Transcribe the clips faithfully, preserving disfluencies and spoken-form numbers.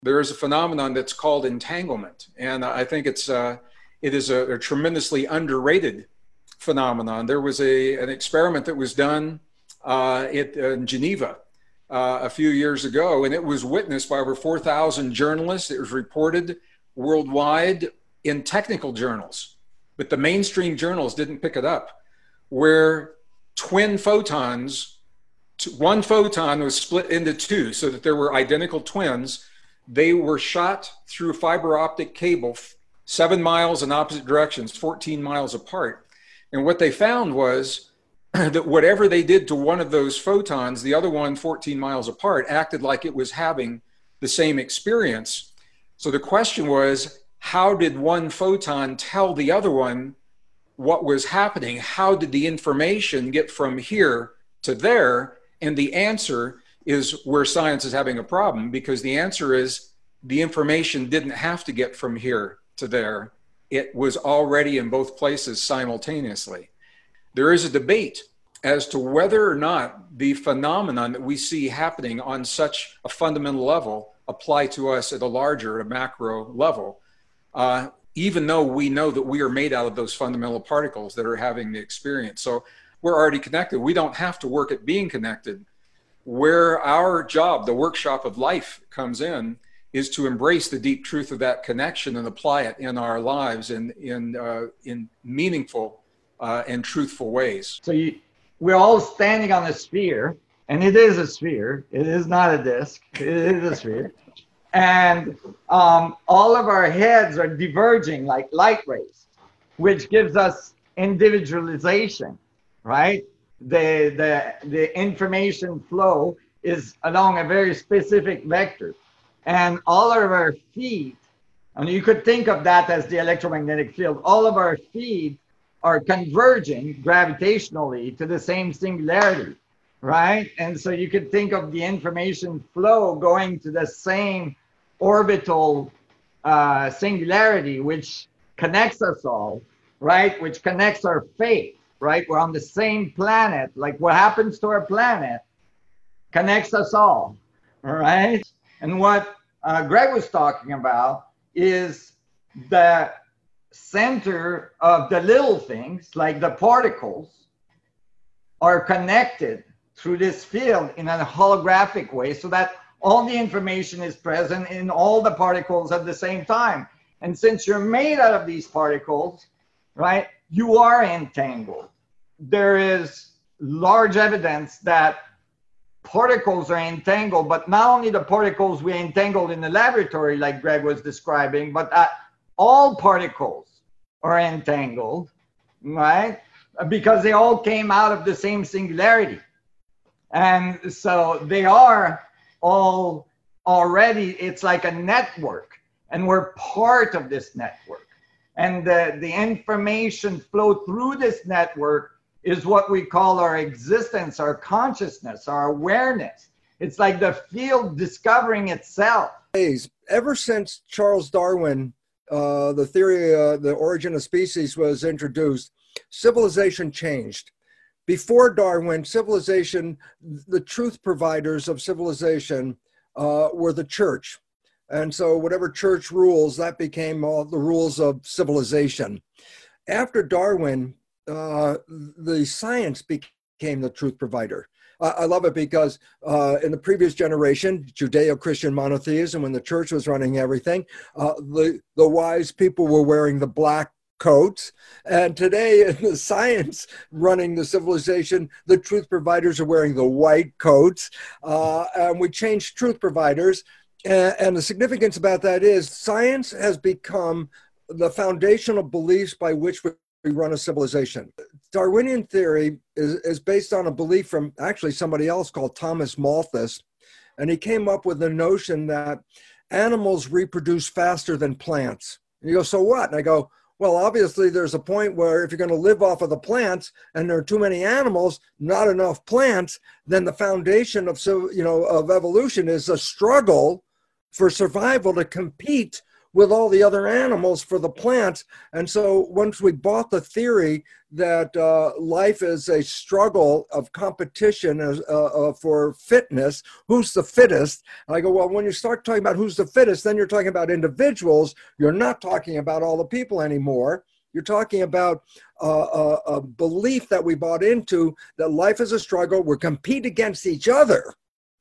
there is a phenomenon that's called entanglement. And I think it's, uh, it is a, a tremendously underrated phenomenon. There was a, an experiment that was done uh, at, uh, in Geneva uh, a few years ago, and it was witnessed by over four thousand journalists. It was reported worldwide in technical journals, but the mainstream journals didn't pick it up, where twin photons, one photon was split into two so that there were identical twins. They were shot through fiber optic cable, seven miles in opposite directions, fourteen miles apart. And what they found was that whatever they did to one of those photons, the other one fourteen miles apart acted like it was having the same experience. So the question was, how did one photon tell the other one what was happening? How did the information get from here to there? And the answer is where science is having a problem, because the answer is the information didn't have to get from here to there. It was already in both places simultaneously. There is a debate as to whether or not the phenomenon that we see happening on such a fundamental level apply to us at a larger, at a macro level, uh, even though we know that we are made out of those fundamental particles that are having the experience. So we're already connected. We don't have to work at being connected. Where our job, the workshop of life, comes in is to embrace the deep truth of that connection and apply it in our lives in, in, uh, in meaningful uh, and truthful ways. So you, we're all standing on a sphere, and it is a sphere. It is not a disk. It is a sphere. And um, all of our heads are diverging like light rays, which gives us individualization, right? The, the, the information flow is along a very specific vector. And all of our feet, and you could think of that as the electromagnetic field, all of our feet are converging gravitationally to the same singularity, right? And so you could think of the information flow going to the same orbital uh, singularity, which connects us all, right? Which connects our fate, right? We're on the same planet. Like what happens to our planet connects us all, all right? And what uh, Greg was talking about is the center of the little things, like the particles, are connected through this field in a holographic way so that all the information is present in all the particles at the same time. And since you're made out of these particles, right, you are entangled. There is large evidence that particles are entangled, but not only the particles we entangled in the laboratory, like Greg was describing, but that all particles are entangled, right? Because they all came out of the same singularity. And so they are all already, it's like a network, and we're part of this network. And the, the information flow through this network is what we call our existence, our consciousness, our awareness. It's like the field discovering itself. Ever since Charles Darwin, uh, the theory, uh, the origin of species was introduced, civilization changed. Before Darwin, civilization, the truth providers of civilization uh, were the church. And so whatever church rules, that became all the rules of civilization. After Darwin, uh, the science became the truth provider. Uh, I love it because uh, in the previous generation, Judeo-Christian monotheism, when the church was running everything, uh, the, the wise people were wearing the black coats. And today in the science running the civilization, the truth providers are wearing the white coats. Uh, and we changed truth providers. And, and the significance about that is science has become the foundational beliefs by which we run a civilization. Darwinian theory is, is based on a belief from actually somebody else called Thomas Malthus. And he came up with the notion that animals reproduce faster than plants. And you go, so what? And I go, well, obviously there's a point where if you're going to live off of the plants and there are too many animals, not enough plants, then the foundation of, so, you know, of evolution is a struggle for survival to compete with all the other animals for the plants. And so once we bought the theory that uh, life is a struggle of competition as, uh, uh, for fitness, who's the fittest? And I go, well, when you start talking about who's the fittest, then you're talking about individuals. You're not talking about all the people anymore. You're talking about uh, a, a belief that we bought into, that life is a struggle. We're compete against each other.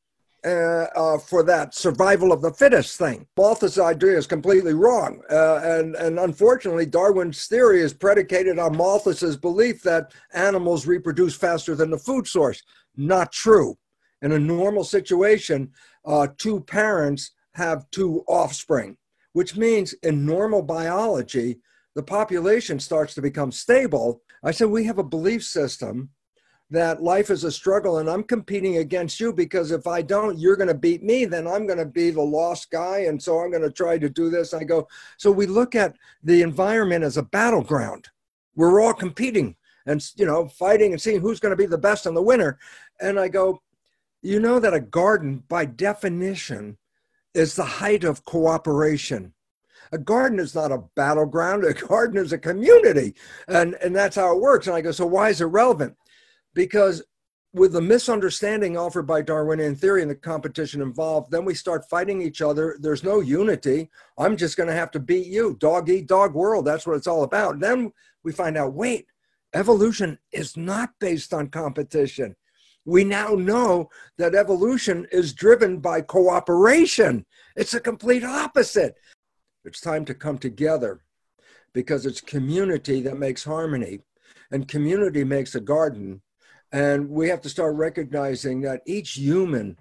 Uh, uh, for that survival of the fittest thing. Malthus' idea is completely wrong. Uh, and, and unfortunately, Darwin's theory is predicated on Malthus's belief that animals reproduce faster than the food source. Not true. In a normal situation, uh, two parents have two offspring, which means in normal biology, the population starts to become stable. I said, we have a belief system that life is a struggle and I'm competing against you because if I don't, you're going to beat me, then I'm going to be the lost guy. And so I'm going to try to do this. I go, so we look at the environment as a battleground. We're all competing and, you know, fighting and seeing who's going to be the best and the winner. And I go, you know that a garden by definition is the height of cooperation. A garden is not a battleground. A garden is a community. And, and that's how it works. And I go, so why is it relevant? Because with the misunderstanding offered by Darwinian theory and the competition involved, then we start fighting each other. There's no unity. I'm just going to have to beat you. Dog eat dog world. That's what it's all about. Then we find out, wait, evolution is not based on competition. We now know that evolution is driven by cooperation. It's a complete opposite. It's time to come together because it's community that makes harmony, and community makes a garden. And we have to start recognizing that each human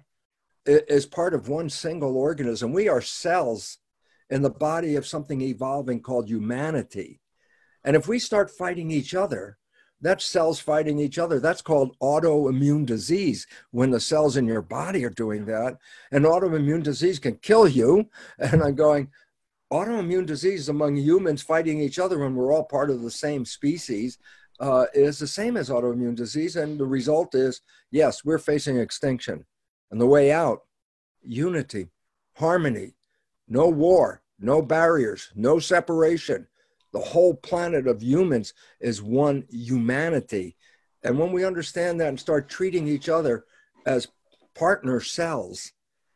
is part of one single organism. We are cells in the body of something evolving called humanity. And if we start fighting each other, that's cells fighting each other. That's called autoimmune disease, when the cells in your body are doing that. And autoimmune disease can kill you. And I'm going, autoimmune disease among humans fighting each other when we're all part of the same species Uh, is the same as autoimmune disease. And the result is, yes, we're facing extinction. And the way out, unity, harmony, no war, no barriers, no separation. The whole planet of humans is one humanity. And when we understand that and start treating each other as partner cells,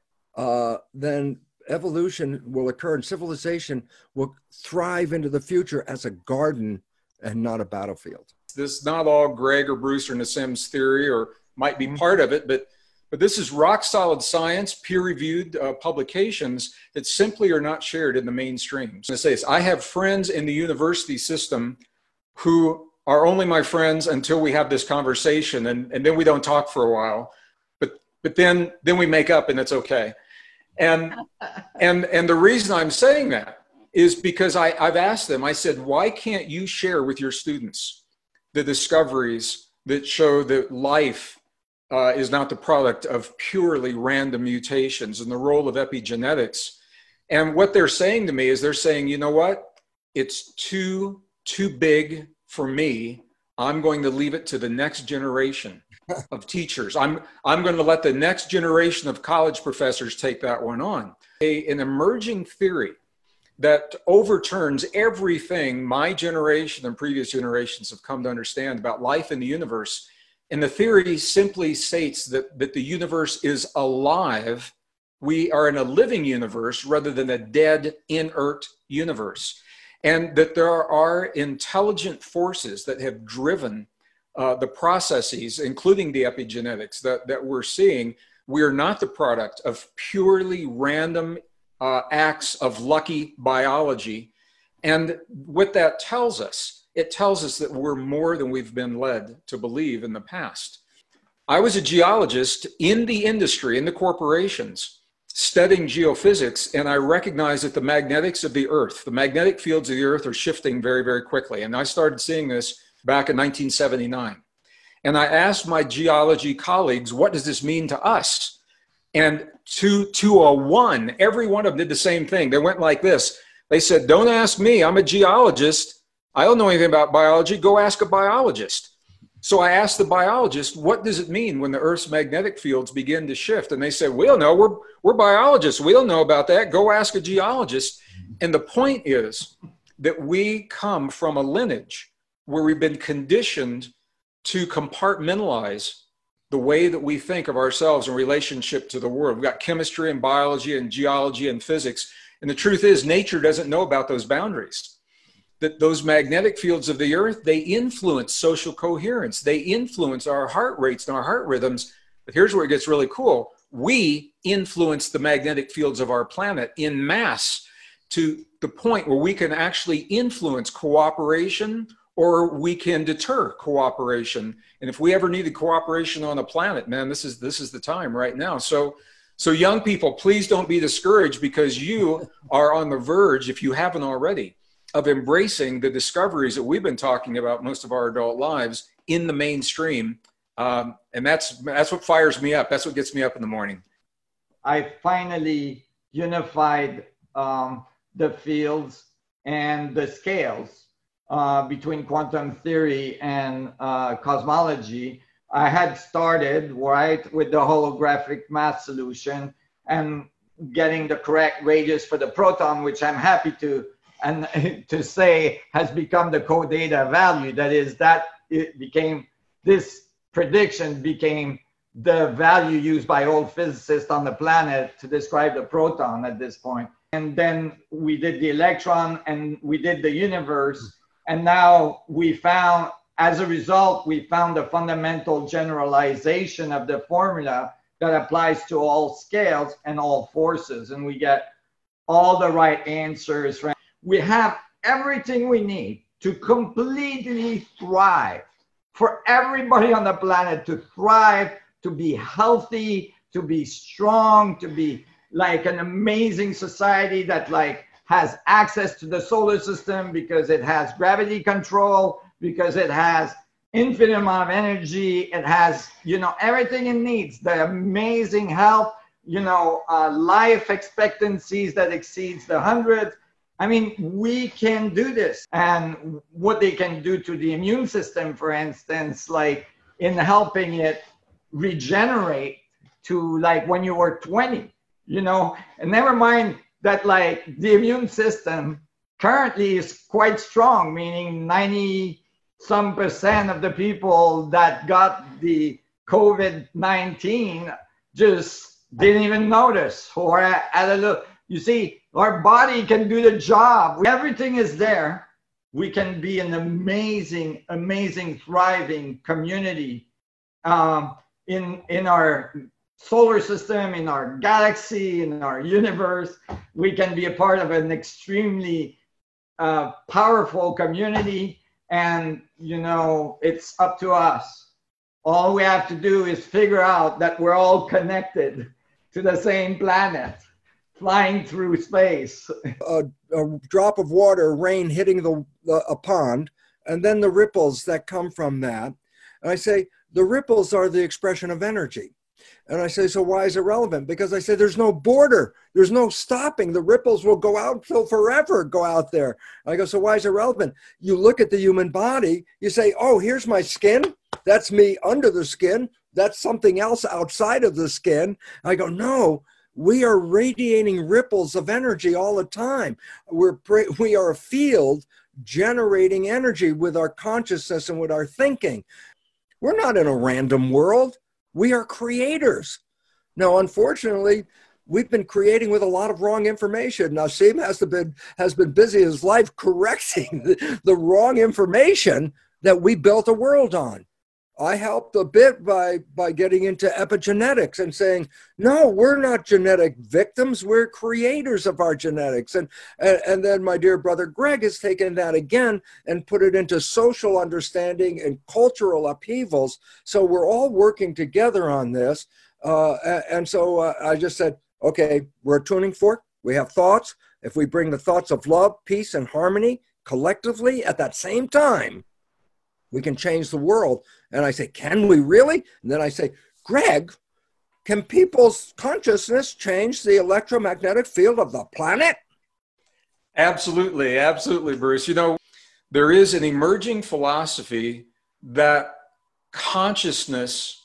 uh, then evolution will occur and civilization will thrive into the future as a garden and not a battlefield. This is not all Greg or Bruce or Nassim's theory, or might be part of it, but but this is rock solid science, peer-reviewed uh, publications that simply are not shared in the mainstream. So I say this, I have friends in the university system who are only my friends until we have this conversation, and, and then we don't talk for a while, but but then then we make up and it's okay. And and and the reason I'm saying that is because I, I've asked them, I said, why can't you share with your students the discoveries that show that life uh, is not the product of purely random mutations and the role of epigenetics? And what they're saying to me is they're saying, you know what? It's too, too big for me. I'm going to leave it to the next generation of teachers. I'm, I'm going to let the next generation of college professors take that one on. A, an emerging theory that overturns everything my generation and previous generations have come to understand about life in the universe. And the theory simply states that, that the universe is alive. We are in a living universe rather than a dead, inert universe. And that there are intelligent forces that have driven uh, the processes, including the epigenetics that, that we're seeing. We are not the product of purely random Uh, acts of lucky biology. And what that tells us, it tells us that we're more than we've been led to believe in the past. I was a geologist in the industry, in the corporations, studying geophysics, and I recognized that the magnetics of the earth, the magnetic fields of the earth are shifting very, very quickly. And I started seeing this back in nineteen seventy-nine. And I asked my geology colleagues, what does this mean to us? And to, to a one, every one of them did the same thing. They went like this. They said, don't ask me, I'm a geologist. I don't know anything about biology. Go ask a biologist. So I asked the biologist, what does it mean when the Earth's magnetic fields begin to shift? And they said, we don't know, we're, we're biologists. We don't know about that. Go ask a geologist. And the point is that we come from a lineage where we've been conditioned to compartmentalize the way that we think of ourselves in relationship to the world. We've got chemistry and biology and geology and physics. And the truth is, nature doesn't know about those boundaries. That those magnetic fields of the earth, they influence social coherence. They influence our heart rates and our heart rhythms. But here's where it gets really cool. We influence the magnetic fields of our planet in mass to the point where we can actually influence cooperation, or we can deter cooperation. And if we ever needed cooperation on a planet, man, this is this is the time right now. So, so young people, please don't be discouraged, because you are on the verge, if you haven't already, of embracing the discoveries that we've been talking about most of our adult lives in the mainstream. Um, and that's that's what fires me up. That's what gets me up in the morning. I finally unified um, the fields and the scales uh, between quantum theory and uh, cosmology. I had started, right, with the holographic math solution and getting the correct radius for the proton, which I'm happy to and to say has become the co-data value. That is, that it became, this prediction became the value used by all physicists on the planet to describe the proton at this point. And then we did the electron and we did the universe. And now we found, as a result, we found a fundamental generalization of the formula that applies to all scales and all forces. And we get all the right answers. We have everything we need to completely thrive, for everybody on the planet to thrive, to be healthy, to be strong, to be like an amazing society that like has access to the solar system because it has gravity control, because it has infinite amount of energy, it has, you know, everything it needs, the amazing health, you know, uh, life expectancies that exceeds the hundreds. I mean, we can do this. And what they can do to the immune system, for instance, like in helping it regenerate to like when you were twenty, you know, and never mind that like the immune system currently is quite strong, meaning ninety some percent of the people that got the COVID nineteen just didn't even notice or had a look. You see, our body can do the job. Everything is there. We can be an amazing, amazing, thriving community um, in, in our solar system, in our galaxy, in our universe. We can be a part of an extremely uh, powerful community. And, you know, it's up to us. All we have to do is figure out that we're all connected to the same planet, flying through space. A, a drop of water, rain hitting the, the a pond, and then the ripples that come from that. And I say, the ripples are the expression of energy. And I say, so why is it relevant? Because I say, there's no border. There's no stopping. The ripples will go out till forever, go out there. I go, so why is it relevant? You look at the human body, you say, oh, here's my skin. That's me under the skin. That's something else outside of the skin. I go, no, we are radiating ripples of energy all the time. We're, we are a field generating energy with our consciousness and with our thinking. We're not in a random world. We are creators. Now, unfortunately, we've been creating with a lot of wrong information. Nassim has been, has been busy his life correcting the, the wrong information that we built a world on. I helped a bit by, by getting into epigenetics and saying, no, we're not genetic victims. We're creators of our genetics. And, and, and then my dear brother Greg has taken that again and put it into social understanding and cultural upheavals. So we're all working together on this. Uh, and so uh, I just said, okay, we're a tuning fork. We have thoughts. If we bring the thoughts of love, peace, and harmony collectively at that same time, we can change the world. And I say, can we really? And then I say, Greg, can people's consciousness change the electromagnetic field of the planet? Absolutely, absolutely, Bruce. You know, there is an emerging philosophy that consciousness,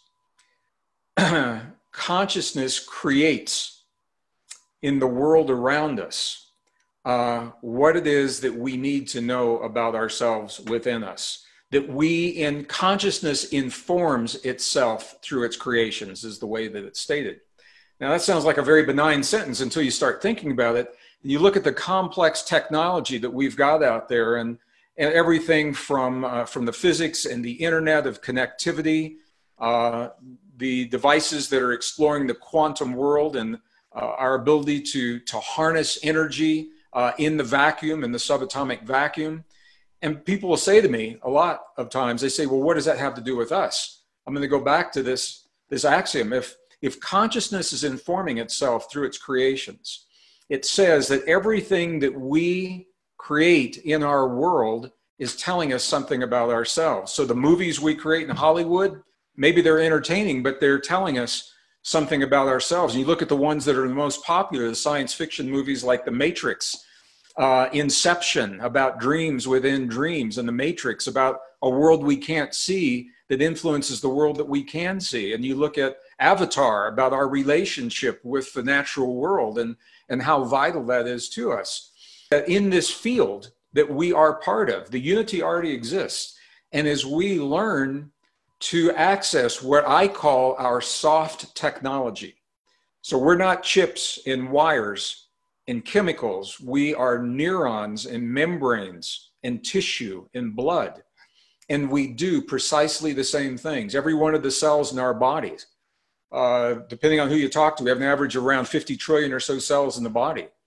consciousness creates in the world around us uh, what it is that we need to know about ourselves within us. That we in consciousness informs itself through its creations is the way that it's stated. Now that sounds like a very benign sentence until you start thinking about it. You look at the complex technology that we've got out there, and, and everything from, uh, from the physics and the internet of connectivity, uh, the devices that are exploring the quantum world, and uh, our ability to, to harness energy uh, in the vacuum, in the subatomic vacuum. And people will say to me a lot of times, they say, well, what does that have to do with us? I'm going to go back to this, this axiom. If, if consciousness is informing itself through its creations, it says that everything that we create in our world is telling us something about ourselves. So the movies we create in Hollywood, maybe they're entertaining, but they're telling us something about ourselves. And you look at the ones that are the most popular, the science fiction movies like The Matrix, uh, Inception, about dreams within dreams, and The Matrix, about a world we can't see that influences the world that we can see. And you look at Avatar, about our relationship with the natural world, and and how vital that is to us. That in this field that we are part of, the unity already exists. And as we learn to access what I call our soft technology, so we're not chips and wires and chemicals, we are neurons and membranes and tissue and blood. And we do precisely the same things. Every one of the cells in our bodies, Uh, depending on who you talk to, we have an average of around fifty trillion or so cells in the body. zero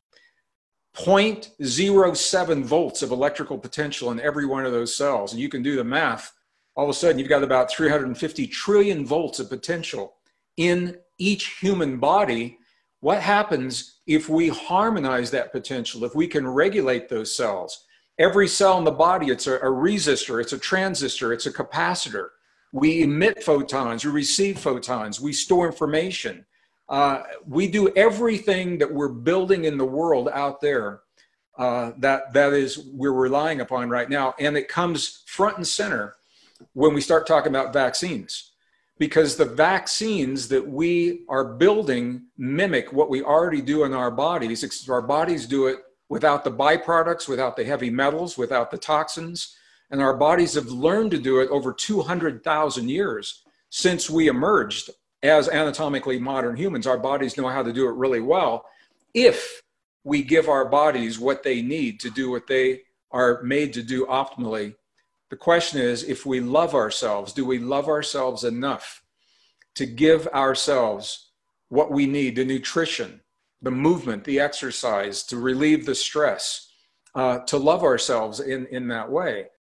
point zero seven volts of electrical potential in every one of those cells. And you can do the math. All of a sudden, you've got about three hundred fifty trillion volts of potential in each human body. What happens if we harmonize that potential, if we can regulate those cells? Every cell in the body, it's a, a resistor, it's a transistor, it's a capacitor. We emit photons, we receive photons, we store information. Uh, we do everything that we're building in the world out there uh, that, that is we're relying upon right now. And it comes front and center when we start talking about vaccines, because the vaccines that we are building mimic what we already do in our bodies. Our bodies do it without the byproducts, without the heavy metals, without the toxins. And our bodies have learned to do it over two hundred thousand years since we emerged as anatomically modern humans. Our bodies know how to do it really well if we give our bodies what they need to do what they are made to do optimally. The question is, if we love ourselves, do we love ourselves enough to give ourselves what we need, the nutrition, the movement, the exercise, to relieve the stress, uh, to love ourselves in, in that way?